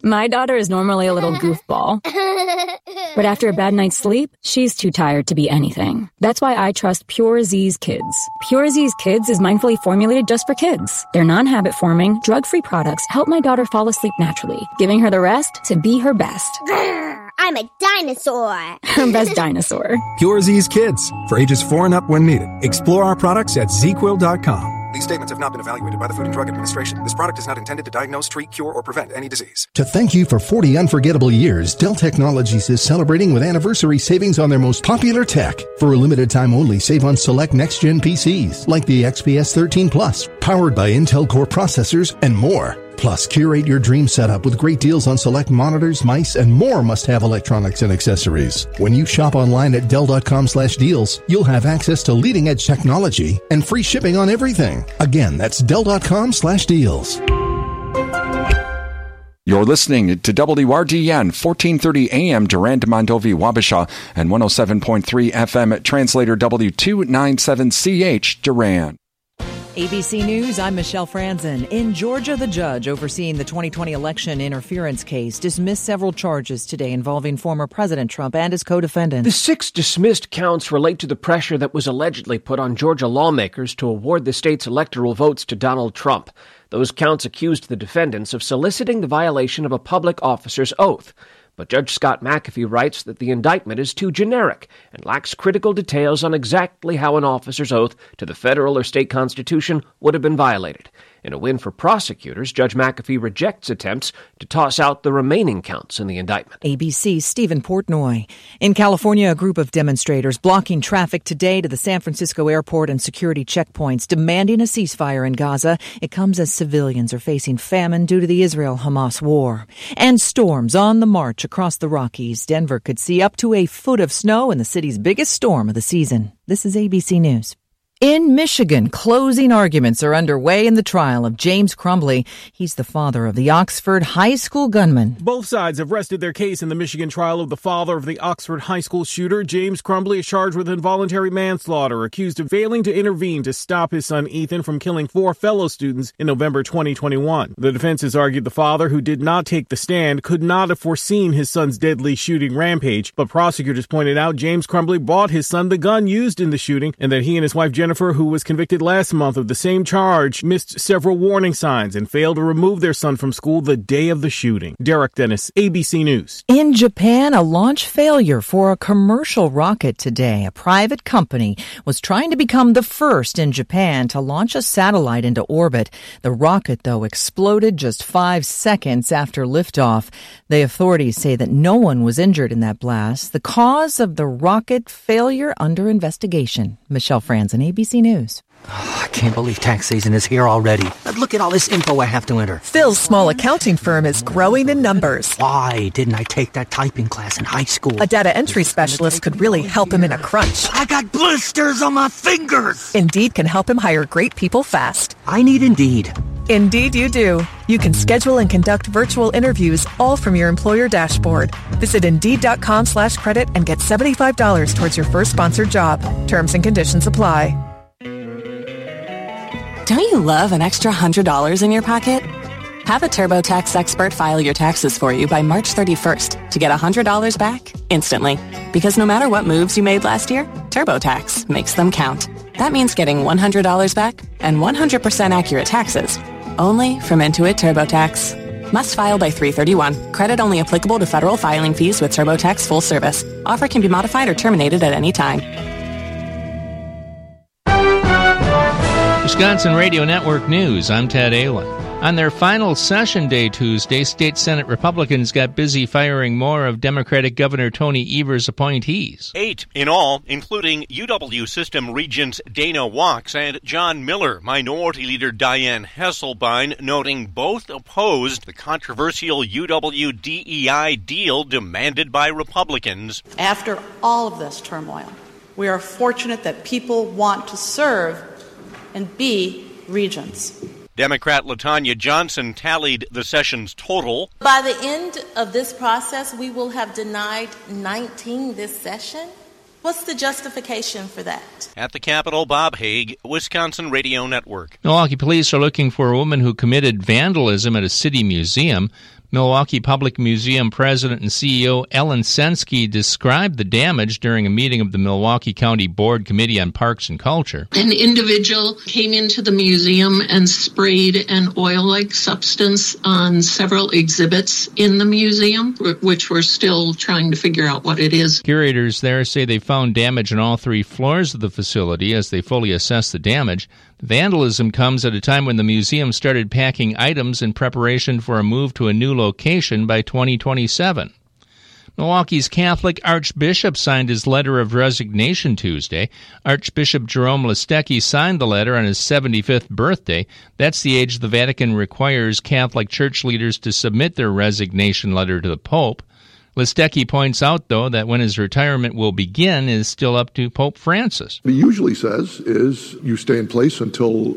My daughter is normally a little goofball. But after a bad night's sleep, she's too tired to be anything. That's why I trust Pure Z's Kids. Pure Z's Kids is mindfully formulated just for kids. Their non-habit forming, drug-free products help my daughter fall asleep naturally, giving her the rest to be her best. I'm a dinosaur. Her best dinosaur. Pure Z's Kids. For ages 4 and up when needed. Explore our products at ZQuil.com. These statements have not been evaluated by the Food and Drug Administration. This product is not intended to diagnose, treat, cure, or prevent any disease. To thank you for 40 unforgettable years, Dell Technologies is celebrating with anniversary savings on their most popular tech. For a limited time only, save on select next-gen PCs, like the XPS 13 Plus, powered by Intel Core processors, and more. Plus, curate your dream setup with great deals on select monitors, mice, and more must-have electronics and accessories. When you shop online at Dell.com/deals, you'll have access to leading-edge technology and free shipping on everything. Again, that's Dell.com/deals. You're listening to WRDN 1430 AM Durand, Mondovi, Wabasha, and 107.3 FM Translator W297CH Durand. ABC News, I'm Michelle Franzen. In Georgia, the judge overseeing the 2020 election interference case dismissed several charges today involving former President Trump and his co-defendants. The 6 dismissed counts relate to the pressure that was allegedly put on Georgia lawmakers to award the state's electoral votes to Donald Trump. Those counts accused the defendants of soliciting the violation of a public officer's oath. But Judge Scott McAfee writes that the indictment is too generic and lacks critical details on exactly how an officer's oath to the federal or state constitution would have been violated. In a win for prosecutors, Judge McAfee rejects attempts to toss out the remaining counts in the indictment. ABC's Stephen Portnoy. In California, a group of demonstrators blocking traffic today to the San Francisco airport and security checkpoints, demanding a ceasefire in Gaza. It comes as civilians are facing famine due to the Israel-Hamas war. And storms on the march across the Rockies. Denver could see up to a foot of snow in the city's biggest storm of the season. This is ABC News. In Michigan, closing arguments are underway in the trial of James Crumbley. He's the father of the Oxford High School gunman. Both sides have rested their case in the Michigan trial of the father of the Oxford High School shooter. James Crumbley is charged with involuntary manslaughter, accused of failing to intervene to stop his son Ethan from killing 4 fellow students in November 2021. The defense has argued the father, who did not take the stand, could not have foreseen his son's deadly shooting rampage. But prosecutors pointed out James Crumbley bought his son the gun used in the shooting, and that he and his wife Jennifer, who was convicted last month of the same charge, missed several warning signs and failed to remove their son from school the day of the shooting. Derek Dennis, ABC News. In Japan, a launch failure for a commercial rocket today. A private company was trying to become the first in Japan to launch a satellite into orbit. The rocket, though, exploded just 5 seconds after liftoff. The authorities say that no one was injured in that blast. The cause of the rocket failure under investigation. Michelle Franzen, ABC News. Oh, I can't believe tax season is here already. Look at all this info I have to enter. Phil's small accounting firm is growing in numbers. Why didn't I take that typing class in high school? A data entry specialist could really help him in a crunch. I got blisters on my fingers. Indeed can help him hire great people fast. I need Indeed. Indeed you do. You can schedule and conduct virtual interviews all from your employer dashboard. Visit Indeed.com/credit and get $75 towards your first sponsored job. Terms and conditions apply. Don't you love an extra $100 in your pocket? Have a TurboTax expert file your taxes for you by March 31st to get $100 back instantly. Because no matter what moves you made last year, TurboTax makes them count. That means getting $100 back and 100% accurate taxes. Only from Intuit TurboTax. Must file by 3/31. Credit only applicable to federal filing fees with TurboTax full service. Offer can be modified or terminated at any time. Wisconsin Radio Network News, I'm Ted Allen. On their final session day Tuesday, State Senate Republicans got busy firing more of Democratic Governor Tony Evers' appointees. 8 in all, including UW System Regents Dana Wachs and John Miller. Minority Leader Diane Hesselbein noting both opposed the controversial UW DEI deal demanded by Republicans. After all of this turmoil, we are fortunate that people want to serve and be regents. Democrat LaTanya Johnson tallied the session's total. By the end of this process, we will have denied 19 this session. What's the justification for that? At the Capitol, Bob Haig, Wisconsin Radio Network. Milwaukee police are looking for a woman who committed vandalism at a city museum. Milwaukee Public Museum President and CEO Ellen Sensky described the damage during a meeting of the Milwaukee County Board Committee on Parks and Culture. An individual came into the museum and sprayed an oil-like substance on several exhibits in the museum, which we're still trying to figure out what it is. Curators there say they found damage on all 3 floors of the facility as they fully assess the damage. Vandalism comes at a time when the museum started packing items in preparation for a move to a new location by 2027. Milwaukee's Catholic Archbishop signed his letter of resignation Tuesday. Archbishop Jerome Listecki signed the letter on his 75th birthday. That's the age the Vatican requires Catholic church leaders to submit their resignation letter to the Pope. Listecki points out, though, that when his retirement will begin is still up to Pope Francis. What he usually says is you stay in place until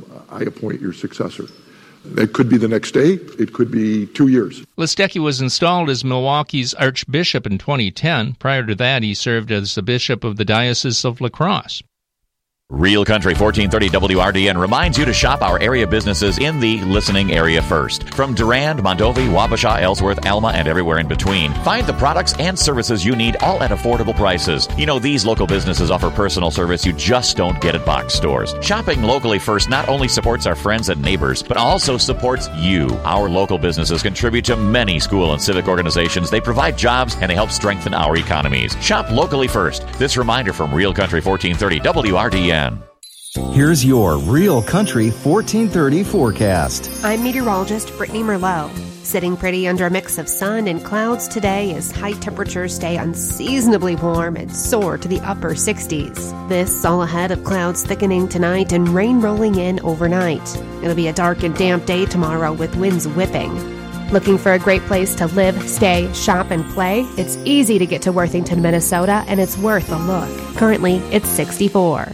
I appoint your successor. It could be the next day. It could be 2 years. Listecki was installed as Milwaukee's Archbishop in 2010. Prior to that, he served as the Bishop of the Diocese of La Crosse. Real Country 1430 WRDN reminds you to shop our area businesses in the listening area first. From Durand, Mondovi, Wabasha, Ellsworth, Alma, and everywhere in between. Find the products and services you need all at affordable prices. You know, these local businesses offer personal service you just don't get at box stores. Shopping locally first not only supports our friends and neighbors, but also supports you. Our local businesses contribute to many school and civic organizations. They provide jobs and they help strengthen our economies. Shop locally first. This reminder from Real Country 1430 WRDN. Here's your Real Country 1430 forecast. I'm meteorologist Brittany Merlot. Sitting pretty under a mix of sun and clouds today as high temperatures stay unseasonably warm and soar to the upper 60s. This all ahead of clouds thickening tonight and rain rolling in overnight. It'll be a dark and damp day tomorrow with winds whipping. Looking for a great place to live, stay, shop, and play? It's easy to get to Worthington, Minnesota, and it's worth a look. Currently, it's 64.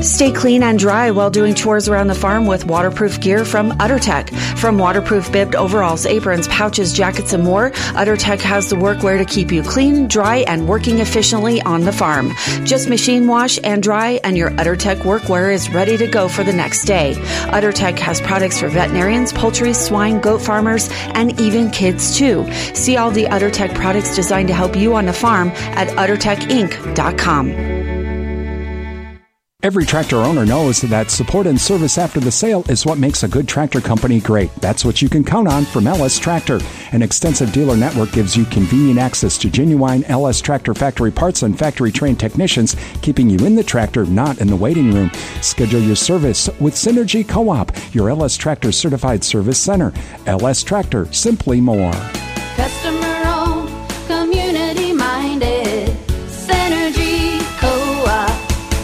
Stay clean and dry while doing chores around the farm with waterproof gear from UtterTech. From waterproof bibbed overalls, aprons, pouches, jackets, and more, UtterTech has the workwear to keep you clean, dry, and working efficiently on the farm. Just machine wash and dry, and your UtterTech workwear is ready to go for the next day. UtterTech has products for veterinarians, poultry, swine, goat farmers, and even kids too. See all the UtterTech products designed to help you on the farm at UtterTechInc.com. Every tractor owner knows that support and service after the sale is what makes a good tractor company great. That's what you can count on from LS Tractor. An extensive dealer network gives you convenient access to genuine LS Tractor factory parts and factory-trained technicians, keeping you in the tractor, not in the waiting room. Schedule your service with Synergy Co-op, your LS Tractor certified service center. LS Tractor, simply more. Customer-owned, community-minded, Synergy Co-op.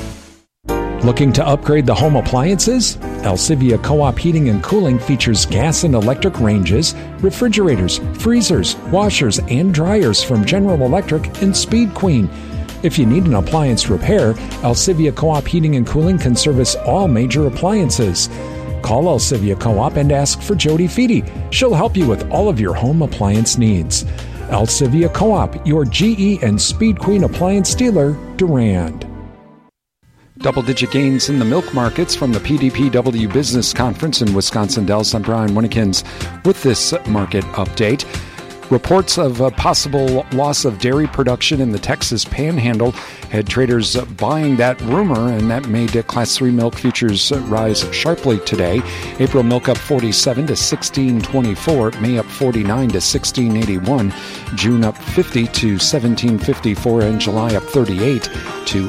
Looking to upgrade the home appliances? Alcivia Co-op Heating and Cooling features gas and electric ranges, refrigerators, freezers, washers, and dryers from General Electric and Speed Queen. If you need an appliance repair, Alcivia Co-op Heating and Cooling can service all major appliances. Call Alcivia Co-op and ask for Jody Feedy. She'll help you with all of your home appliance needs. Alcivia Co-op, your GE and Speed Queen appliance dealer, Durand. Double-digit gains in the milk markets from the PDPW Business Conference in Wisconsin Dells. I'm Brian Winnekins with this market update. Reports of a possible loss of dairy production in the Texas Panhandle had traders buying that rumor, and that made Class 3 milk futures rise sharply today. April milk up 47 to 16.24, May up 49 to 16.81, June up 50 to 17.54, and July up 38 to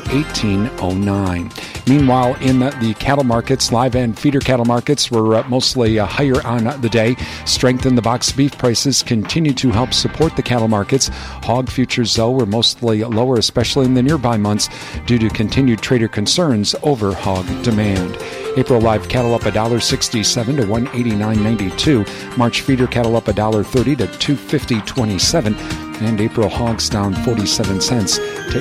18.09. Meanwhile, in the cattle markets, live and feeder cattle markets were mostly higher on the day. Strength in the box beef prices continue to help support the cattle markets. Hog futures, though, were mostly lower, especially in the nearby months, due to continued trader concerns over hog demand. April live cattle up $1.67 to $189.92. March feeder cattle up $1.30 to $250.27. And April hogs down 47 cents to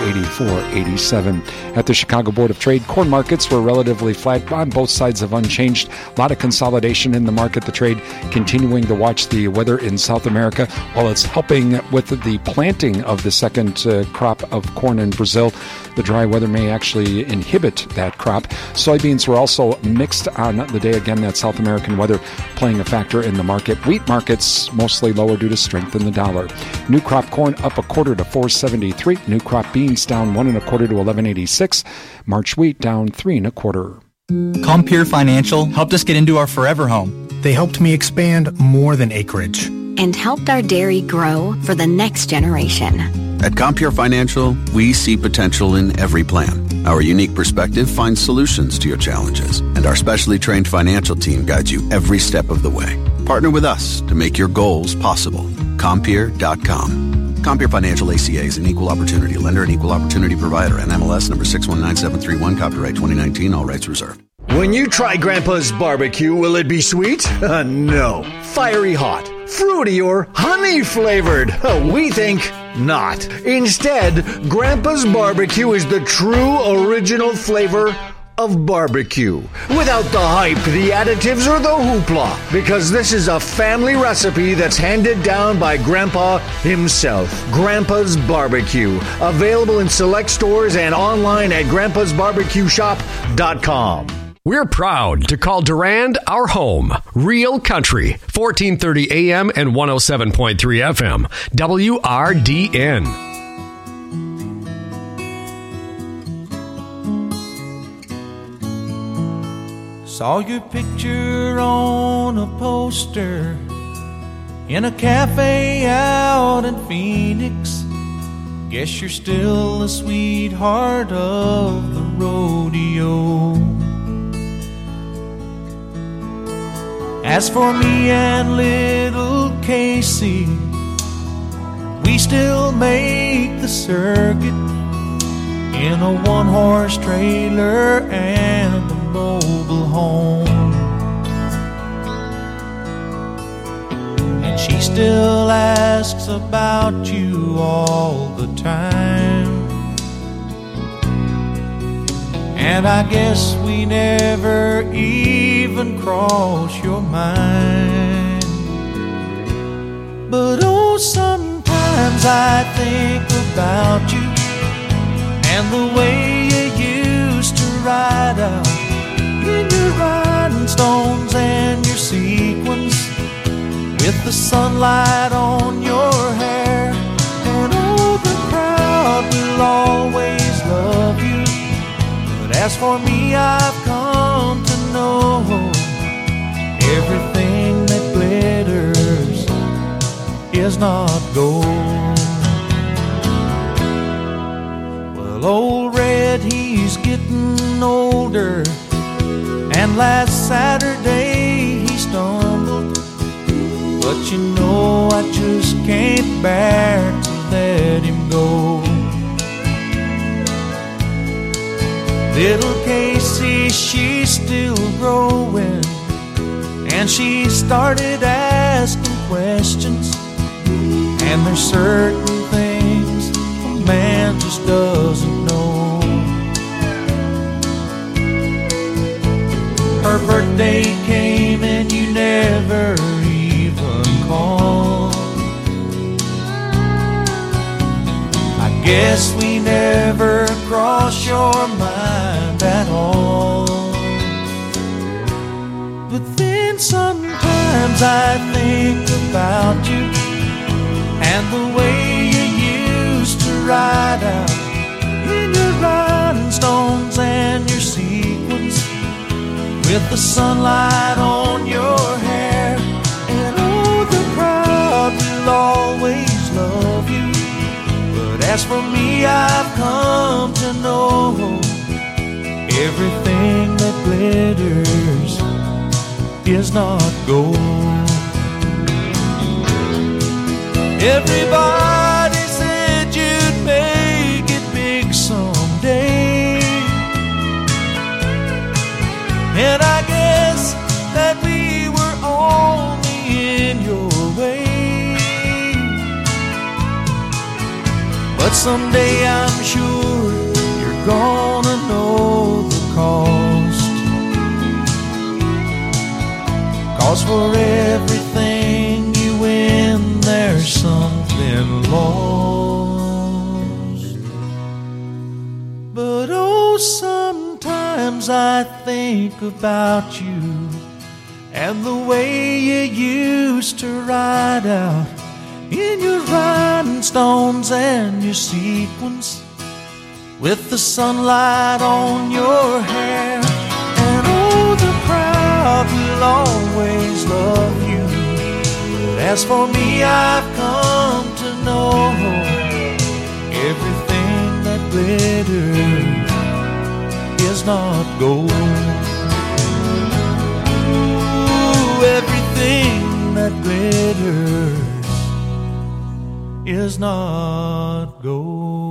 84.87. At the Chicago Board of Trade, corn markets were relatively flat on both sides of unchanged. A lot of consolidation in the market. The trade continuing to watch the weather in South America while it's helping with the planting of the second crop of corn in Brazil. The dry weather may actually inhibit that crop. Soybeans were also mixed on the day. Again, that South American weather playing a factor in the market. Wheat markets mostly lower due to strength in the dollar. New crop corn up a quarter to $4.73. New crop beans down 1 1/4 to $11.86. March wheat down 3 1/4. Compeer Financial helped us get into our forever home. They helped me expand more than acreage and helped our dairy grow for the next generation. At Compeer Financial, we see potential in every plan. Our unique perspective finds solutions to your challenges, and our specially trained financial team guides you every step of the way. Partner with us to make your goals possible. Compeer.com. Compeer Financial ACA is an equal opportunity lender and equal opportunity provider. NMLS number 619731, copyright 2019, all rights reserved. When you try Grandpa's barbecue, will it be sweet? No. Fiery hot, fruity, or honey flavored? We think not. Instead, Grandpa's barbecue is the true original flavor of barbecue. Without the hype, the additives, or the hoopla. Because this is a family recipe that's handed down by Grandpa himself. Grandpa's Barbecue. Available in select stores and online at grandpasbarbecueshop.com. We're proud to call Durand our home. Real Country, 1430 AM and 107.3 FM. WRDN. Saw your picture on a poster in a cafe out in Phoenix. Guess you're still the sweetheart of the rodeo. As for me and little Casey, we still make the circuit in a one-horse trailer and a mobile home. And she still asks about you all the time. and I guess we never even cross your mind. But oh, sometimes I think about you and the way you used to ride out in your rhinestones and your sequins, with the sunlight on your hair. And oh, the crowd will always love you. But as for me, I've come to know everything that glitters is not gold. Well, old Red, he's getting older, and last Saturday he stumbled. But you know I just can't bear to let him go. Little Casey, she's still growing, and she started asking questions. And there's certain things a man just doesn't know. Her birthday came and you never even called. I guess we never crossed your mind at all. But then sometimes I think about you and the way you used to ride out in your rhinestones and your sequins, with the sunlight on your hair. And oh, the crowd will always love you. But as for me, I've come to know everything that glitters is not gold. Everybody said you'd make it big someday, and I guess that we were only in your way. But someday I'm sure you're gonna know the cost. 'Cause for everything you win, there's something lost. But oh, sometimes I think about you and the way you used to ride out in your rhinestones and your sequins, with the sunlight on your hair. And oh, the crowd will always love you. But as for me, I've come to know everything that glitters is not gold. Ooh, everything that glitters is not gold.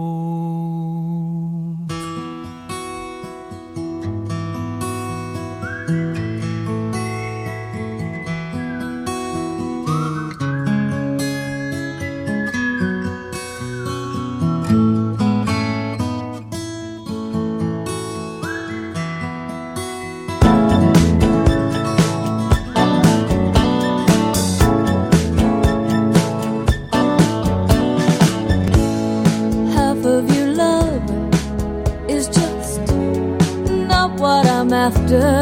After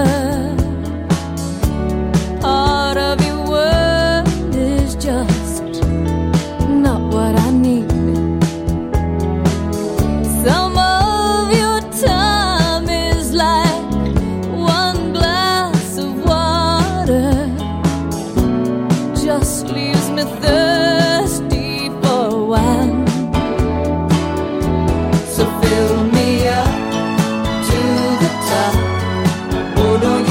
part of your world is just not what I need. Some of your time is like one glass of water, just leaves me thirsty for a while. So fill me up to the top. Don't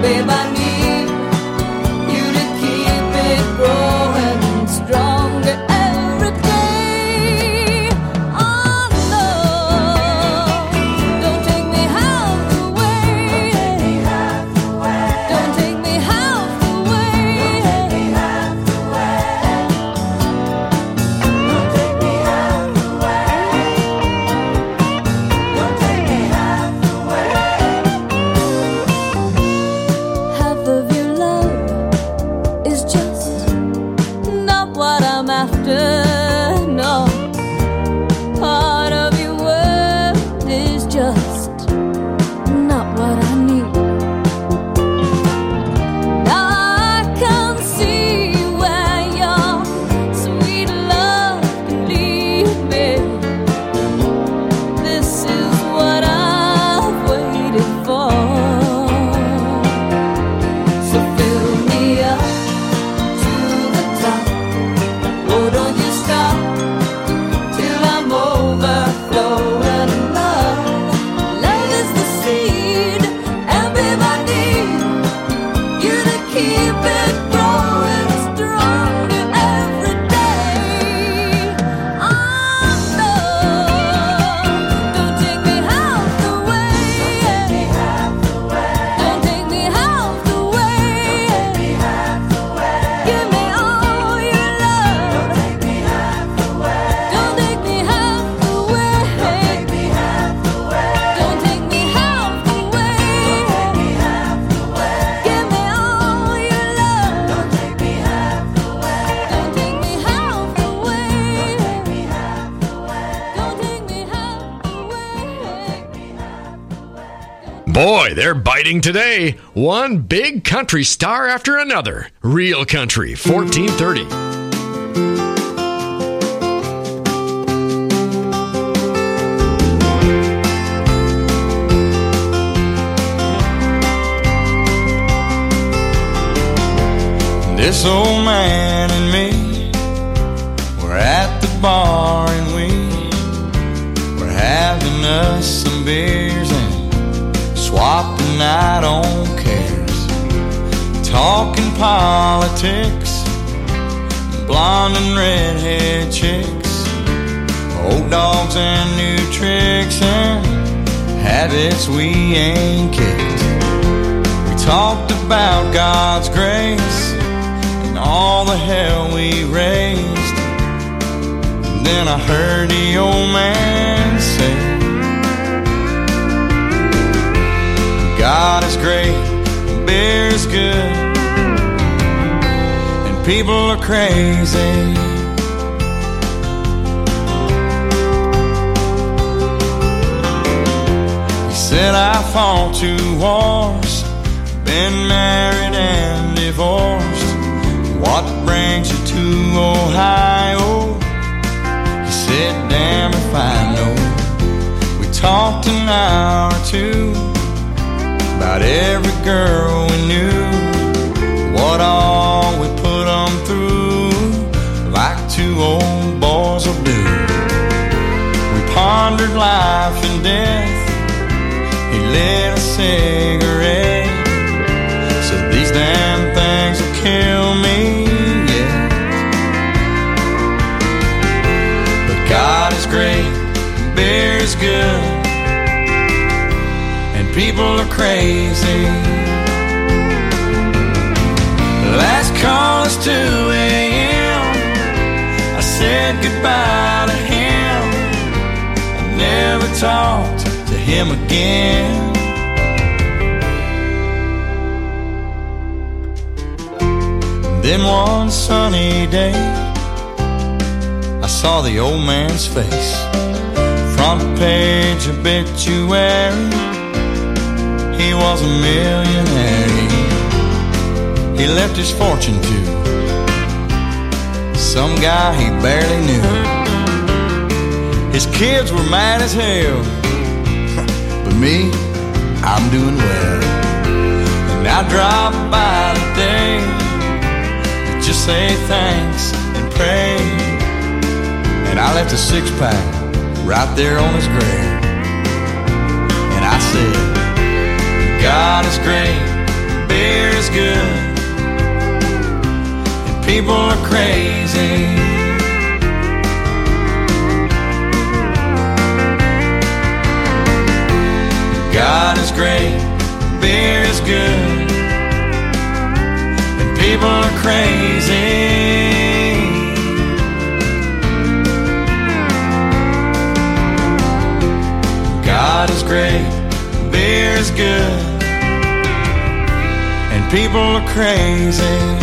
babe, I need you to keep it growing stronger every day. Oh no, don't take me half the way. Don't take me half the way. Don't take me half the way. Don't take me half the way. Don't take me half the way. Half of your love is just not what I'm after. No, part of your world is just not what I need. Now I can see where your sweet love can lead me. This is what I've waited for. So fill me up to the top. Oh, don't you stop till I'm overflowing in love. Love is the seed, and babe, I need you to keep it growing stronger every day. Oh no, don't take me half the way. Don't take me half the way. Give me all your love. Don't take me half the way. Don't take me half the way. Don't take me half the way. Don't take me half the way. Give me all your love. Don't take me half the way. Don't take me half the way. Don't take me half the way. Boy, they're biting today. One big country star after another. Real Country 1430. This old man and me were at the bar and we were having us some beers and swapping out on cares, talking politics, blonde and redhead chicks, old dogs and new tricks and habits we ain't kicked. We talked about God's grace and all the hell we raised. And then I heard the old man say, God is great, and beer is good, and people are crazy. He said, I fought 2 wars, been married and divorced. What brings you to Ohio? He said, damn if I know. We talked an hour or 2 about every girl we knew, what all we put them through, like 2 old boys will do. We pondered life and death. He lit a cigarette, said these damn things will kill me, yeah. But God is great, beer is good, and people are crazy. Last call is 2 a.m. I said goodbye to him. I never talked to him again. Then one sunny day I saw the old man's face, front page obituary. He was a millionaire. He left his fortune to some guy he barely knew. His kids were mad as hell, but me, I'm doing well. And I drop by today to just say thanks and pray. And I left a 6-pack right there on his grave. And I said, God is great, people are crazy. God is great, beer is good, and people are crazy. God is great, beer is good, and people are crazy.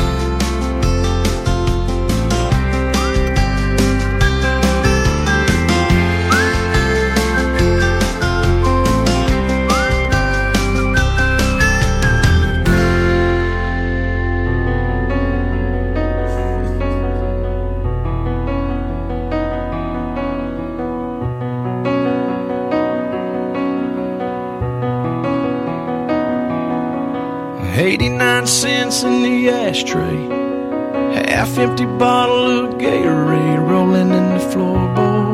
$0.89 in the ashtray, half-empty bottle of Gatorade rolling in the floorboard.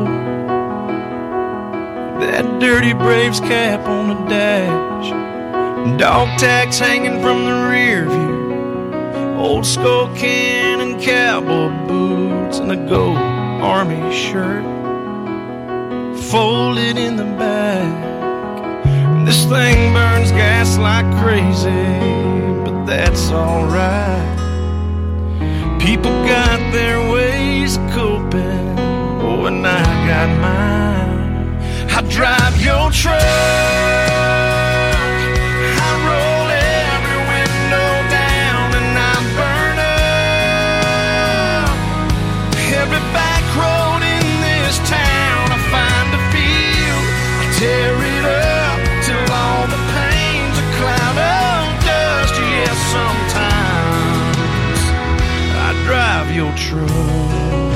That dirty Braves cap on the dash, dog tags hanging from the rear view, old skull can and cowboy boots, and a gold army shirt folded in the back. This thing burns gas like crazy, but that's alright. People got their ways of coping, oh, and I got mine. I drive your truck, I roll every window down, and I burn up every back road in this town. I find a field, I tear it up till all the pain's a cloud of dust. Yes, sometimes I drive your truck.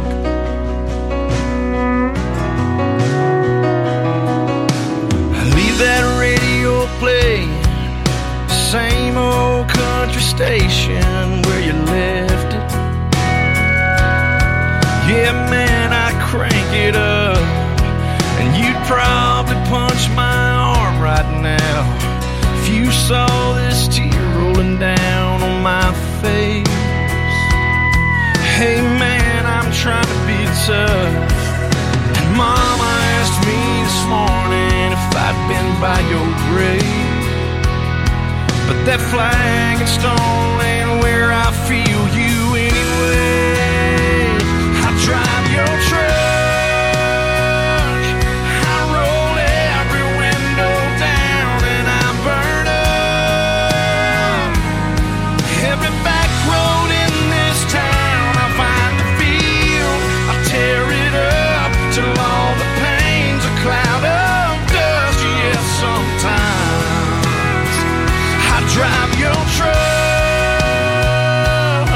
I leave that radio playing, same old country station where you left it. Yeah, man, I crank it up, and you'd probably punch my arm right now if you saw this tear rolling down on my face. Hey man, I'm trying to be tough, and Mama asked me this morning if I'd been by your grave, but that flag and stone ain't where I feel you anyway. I drive your truck, drive your truck.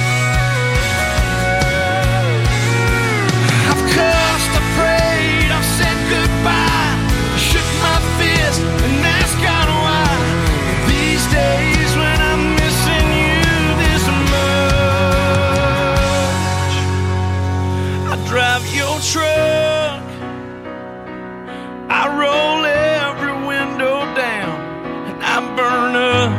I've cussed, I prayed, I've said goodbye, shook my fist and asked God why. These days when I'm missing you this much, I drive your truck, I roll every window down, and I burn up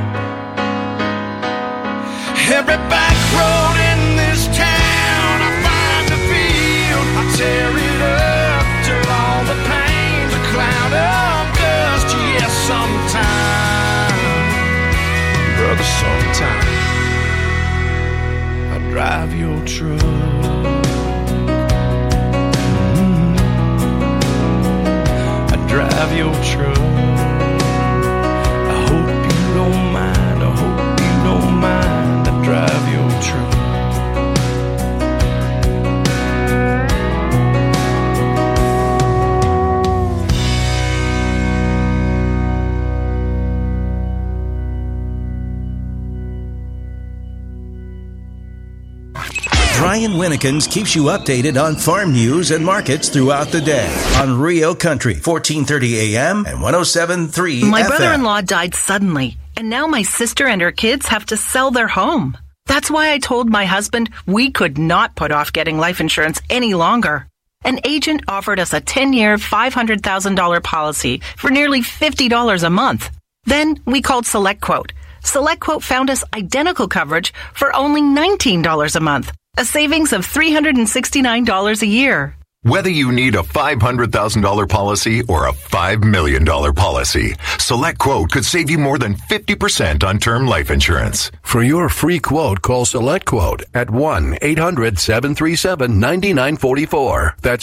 every back road in this town. I find a field, I tear it up till all the pain's a cloud of dust. Yes, sometime, brother, sometime I drive your truck. I drive your truck. I hope you don't mind, I hope you don't mind, I drive your truck. Brian Winnekins keeps you updated on farm news and markets throughout the day on Rio Country, 1430 AM and 107.3 My FM. brother-in-law died suddenly, and now my sister and her kids have to sell their home. That's why I told my husband we could not put off getting life insurance any longer. An agent offered us a 10-year, $500,000 policy for nearly $50 a month. Then we called SelectQuote. SelectQuote found us identical coverage for only $19 a month, a savings of $369 a year. Whether you need a $500,000 policy or a $5 million policy, SelectQuote could save you more than 50% on term life insurance. For your free quote, call SelectQuote at 1-800-737-9944. That's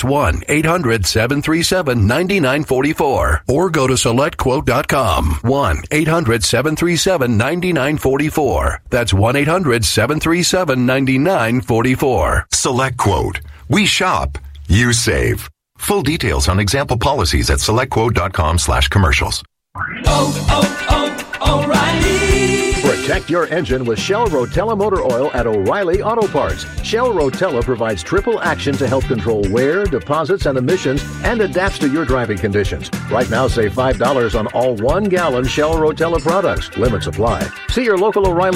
1-800-737-9944. Or go to SelectQuote.com. 1-800-737-9944. That's 1-800-737-9944. SelectQuote. We shop. You save. Full details on example policies at SelectQuote.com/commercials. O'Reilly. Protect your engine with Shell Rotella Motor Oil at O'Reilly Auto Parts. Shell Rotella provides triple action to help control wear, deposits, and emissions, and adapts to your driving conditions. Right now, save $5 on all 1-gallon Shell Rotella products. Limits apply. See your local O'Reilly